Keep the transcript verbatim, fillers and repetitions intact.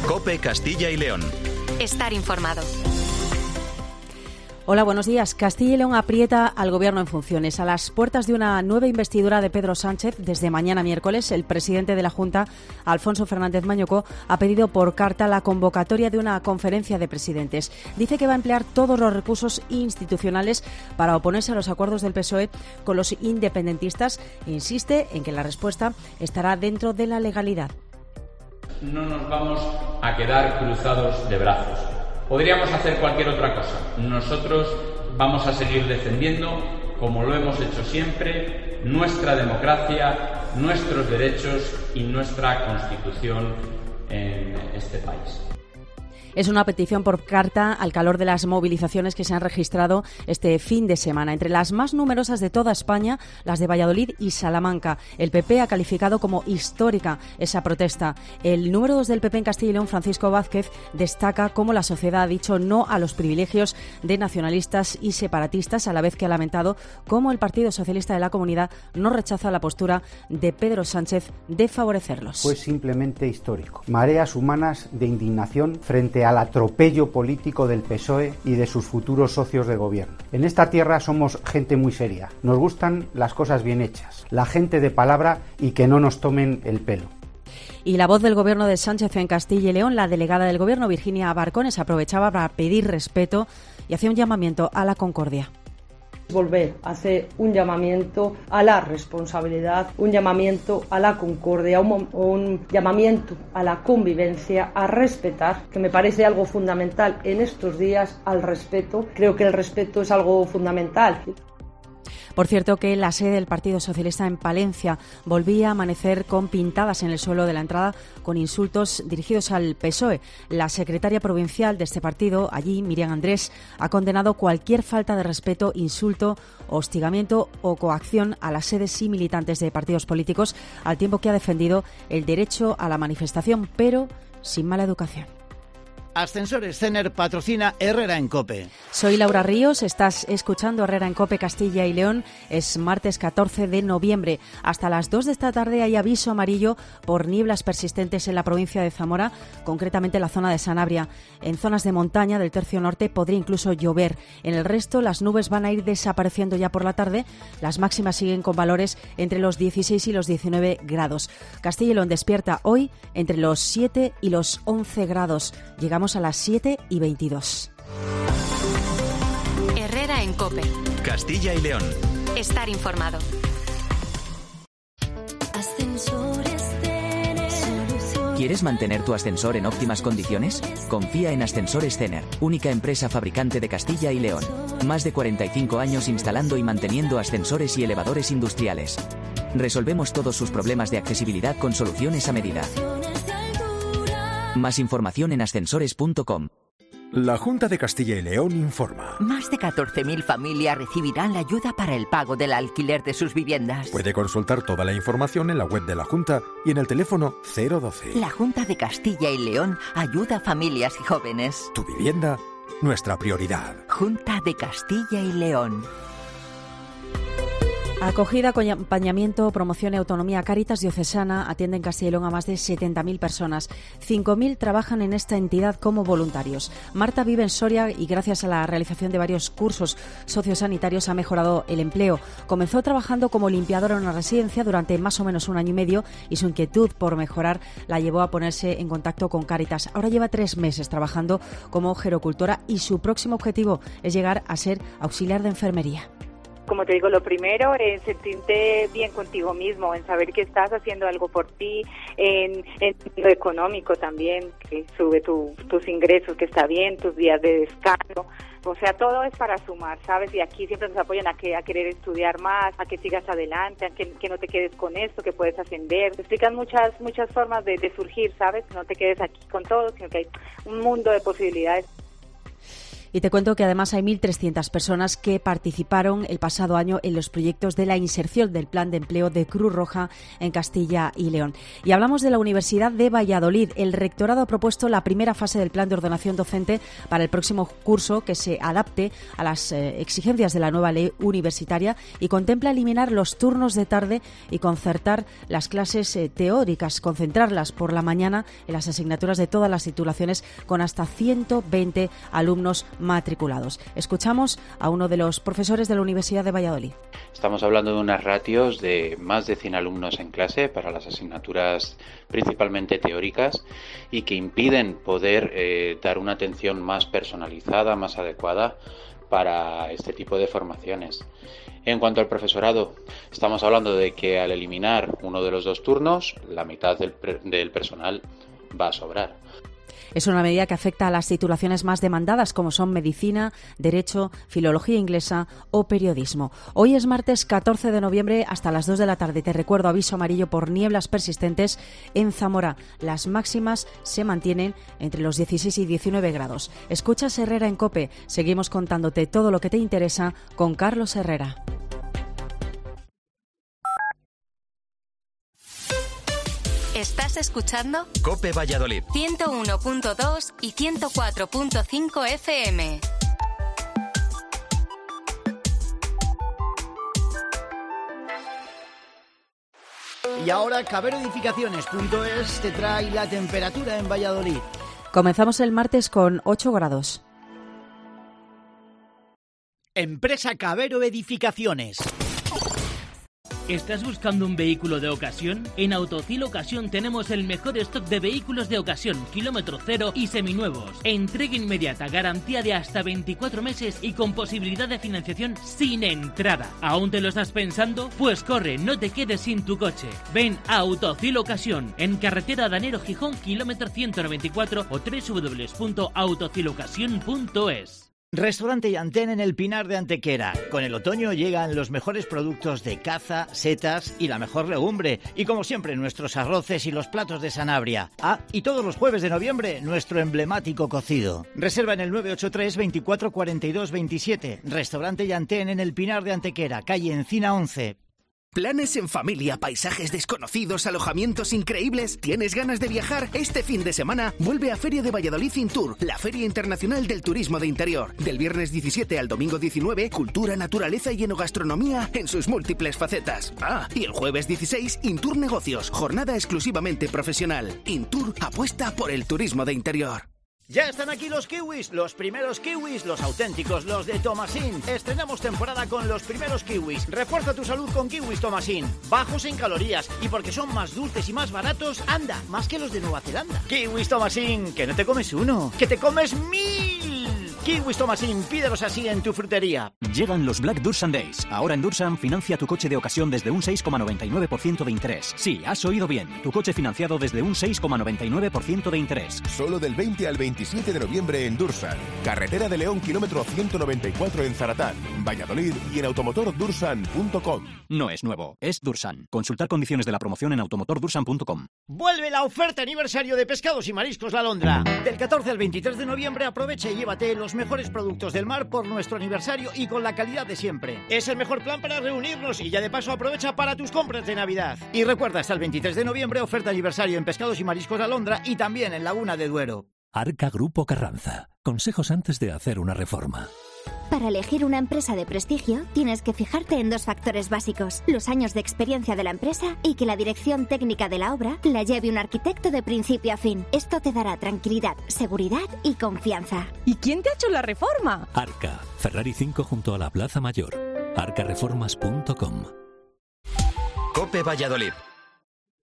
COPE Castilla y León. Estar informado. Hola, buenos días. Castilla y León aprieta al Gobierno en funciones. A las puertas de una nueva investidura de Pedro Sánchez, desde mañana miércoles, el presidente de la Junta, Alfonso Fernández Mañuco, ha pedido por carta la convocatoria de una conferencia de presidentes. Dice que va a emplear todos los recursos institucionales para oponerse a los acuerdos del P S O E con los independentistas. Insiste en que la respuesta estará dentro de la legalidad. No nos vamos a quedar cruzados de brazos. Podríamos hacer cualquier otra cosa. Nosotros vamos a seguir defendiendo, como lo hemos hecho siempre, nuestra democracia, nuestros derechos y nuestra Constitución en este país. Es una petición por carta al calor de las movilizaciones que se han registrado este fin de semana. Entre las más numerosas de toda España, las de Valladolid y Salamanca. El P P ha calificado como histórica esa protesta. El número dos del P P en Castilla y León, Francisco Vázquez, destaca cómo la sociedad ha dicho no a los privilegios de nacionalistas y separatistas, a la vez que ha lamentado cómo el Partido Socialista de la Comunidad no rechaza la postura de Pedro Sánchez de favorecerlos. Fue simplemente histórico. Mareas humanas de indignación frente a al atropello político del P S O E y de sus futuros socios de gobierno. En esta tierra somos gente muy seria. Nos gustan las cosas bien hechas, la gente de palabra y que no nos tomen el pelo. Y la voz del Gobierno de Sánchez en Castilla y León, la delegada del Gobierno, Virginia Barcones, aprovechaba para pedir respeto y hacía un llamamiento a la concordia. Volver a hacer un llamamiento a la responsabilidad, un llamamiento a la concordia, un, un llamamiento a la convivencia, a respetar, que me parece algo fundamental en estos días, al respeto. Creo que el respeto es algo fundamental. Por cierto, que la sede del Partido Socialista en Palencia volvía a amanecer con pintadas en el suelo de la entrada con insultos dirigidos al P S O E. La secretaria provincial de este partido, allí, Miriam Andrés, ha condenado cualquier falta de respeto, insulto, hostigamiento o coacción a las sedes y militantes de partidos políticos, al tiempo que ha defendido el derecho a la manifestación, pero sin mala educación. Ascensores Cener patrocina Herrera en COPE. Soy Laura Ríos, estás escuchando Herrera en COPE Castilla y León. Es martes catorce de noviembre. Hasta las dos de esta tarde hay aviso amarillo por nieblas persistentes en la provincia de Zamora, concretamente en la zona de Sanabria. En zonas de montaña del tercio norte podría incluso llover. En el resto las nubes van a ir desapareciendo ya por la tarde. Las máximas siguen con valores entre los dieciséis y los diecinueve grados. Castilla y León despierta hoy entre los siete y los once grados. Llegamos a las siete y veintidós. Herrera en COPE. Castilla y León. Estar informado. ¿Quieres mantener tu ascensor en óptimas condiciones? Confía en Ascensores Cener, única empresa fabricante de Castilla y León. Más de cuarenta y cinco años instalando y manteniendo ascensores y elevadores industriales. Resolvemos todos sus problemas de accesibilidad con soluciones a medida. Más información en ascensores punto com. La Junta de Castilla y León informa. Más de catorce mil familias recibirán la ayuda para el pago del alquiler de sus viviendas. Puede consultar toda la información en la web de la Junta y en el teléfono cero doce. La Junta de Castilla y León ayuda a familias y jóvenes. Tu vivienda, nuestra prioridad. Junta de Castilla y León. Acogida, acompañamiento, promoción y autonomía. Cáritas Diocesana atiende en Castilla y León a más de setenta mil personas. cinco mil trabajan en esta entidad como voluntarios. Marta vive en Soria y gracias a la realización de varios cursos sociosanitarios ha mejorado el empleo. Comenzó trabajando como limpiadora en una residencia durante más o menos un año y medio y su inquietud por mejorar la llevó a ponerse en contacto con Cáritas. Ahora lleva tres meses trabajando como gerocultora y su próximo objetivo es llegar a ser auxiliar de enfermería. Como te digo, lo primero es sentirte bien contigo mismo, en saber que estás haciendo algo por ti, en, en lo económico también, que sube tu, tus ingresos, que está bien, tus días de descanso. O sea, todo es para sumar, ¿sabes? Y aquí siempre nos apoyan a que a querer estudiar más, a que sigas adelante, a que, que no te quedes con esto, que puedes ascender. Te explican muchas muchas formas de, de surgir, ¿sabes? Que no te quedes aquí con todo, sino que hay un mundo de posibilidades. Y te cuento que además hay mil trescientas personas que participaron el pasado año en los proyectos de la inserción del Plan de Empleo de Cruz Roja en Castilla y León. Y hablamos de la Universidad de Valladolid. El rectorado ha propuesto la primera fase del plan de ordenación docente para el próximo curso, que se adapte a las eh, exigencias de la nueva ley universitaria y contempla eliminar los turnos de tarde y concertar las clases eh, teóricas, concentrarlas por la mañana en las asignaturas de todas las titulaciones con hasta ciento veinte alumnos matriculados. Escuchamos a uno de los profesores de la Universidad de Valladolid. Estamos hablando de unas ratios de más de cien alumnos en clase para las asignaturas principalmente teóricas y que impiden poder eh, dar una atención más personalizada, más adecuada para este tipo de formaciones. En cuanto al profesorado, estamos hablando de que al eliminar uno de los dos turnos, la mitad del, del personal va a sobrar. Es una medida que afecta a las titulaciones más demandadas, como son Medicina, Derecho, Filología Inglesa o Periodismo. Hoy es martes catorce de noviembre hasta las dos de la tarde. Te recuerdo, aviso amarillo por nieblas persistentes en Zamora. Las máximas se mantienen entre los dieciséis y diecinueve grados. Escuchas Herrera en COPE. Seguimos contándote todo lo que te interesa con Carlos Herrera. ¿Estás escuchando? COPE Valladolid. ciento uno punto dos y ciento cuatro punto cinco F M. Y ahora Cabero Edificaciones punto es te trae la temperatura en Valladolid. Comenzamos el martes con ocho grados. Empresa Cabero Edificaciones. ¿Estás buscando un vehículo de ocasión? En Autocil Ocasión tenemos el mejor stock de vehículos de ocasión, kilómetro cero y seminuevos. Entrega inmediata, garantía de hasta veinticuatro meses y con posibilidad de financiación sin entrada. ¿Aún te lo estás pensando? Pues corre, no te quedes sin tu coche. Ven a Autocil Ocasión, en carretera Danero Gijón, kilómetro ciento noventa y cuatro o doble u doble u doble u punto autocil ocasión punto es. Restaurante Yantén en el Pinar de Antequera. Con el otoño llegan los mejores productos de caza, setas y la mejor legumbre. Y como siempre, nuestros arroces y los platos de Sanabria. Ah, y todos los jueves de noviembre, nuestro emblemático cocido. Reserva en el nueve ocho tres, veinticuatro cuarenta y dos veintisiete. Restaurante Yantén en el Pinar de Antequera, calle Encina once. ¿Planes en familia, paisajes desconocidos, alojamientos increíbles? ¿Tienes ganas de viajar? Este fin de semana vuelve a Feria de Valladolid Intour, la Feria Internacional del Turismo de Interior. Del viernes diecisiete al domingo diecinueve, cultura, naturaleza y enogastronomía en sus múltiples facetas. Ah, y el jueves dieciséis, Intour Negocios, jornada exclusivamente profesional. Intour apuesta por el turismo de interior. Ya están aquí los kiwis, los primeros kiwis, los auténticos, los de Tomasín. Estrenamos temporada con los primeros kiwis. Refuerza tu salud con kiwis Tomasín. Bajos en calorías y porque son más dulces y más baratos, anda, más que los de Nueva Zelanda. Kiwis Tomasín, que no te comes uno, que te comes mil. Kiwis Tomasín, pídelos así en tu frutería. Llegan los Black Dursan Days. Ahora en Dursan financia tu coche de ocasión desde un seis coma noventa y nueve por ciento de interés. Sí, has oído bien. Tu coche financiado desde un seis coma noventa y nueve por ciento de interés. Solo del veinte al veintisiete de noviembre en Dursan. Carretera de León, kilómetro ciento noventa y cuatro en Zaratán, Valladolid y en automotor dursan punto com. No es nuevo, es Dursan. Consultar condiciones de la promoción en automotor dursan punto com. Vuelve la oferta aniversario de Pescados y Mariscos La Alondra. Del catorce al veintitrés de noviembre aprovecha y llévate los mejores productos del mar por nuestro aniversario y con la calidad de siempre. Es el mejor plan para reunirnos y ya de paso aprovecha para tus compras de Navidad. Y recuerda, hasta el veintitrés de noviembre oferta aniversario en Pescados y Mariscos La Alondra y también en Laguna de Duero. Arca Grupo Carranza. Consejos antes de hacer una reforma. Para elegir una empresa de prestigio, tienes que fijarte en dos factores básicos: los años de experiencia de la empresa y que la dirección técnica de la obra la lleve un arquitecto de principio a fin. Esto te dará tranquilidad, seguridad y confianza. ¿Y quién te ha hecho la reforma? Arca, Ferrari cinco junto a la Plaza Mayor. arca reformas punto com. COPE Valladolid.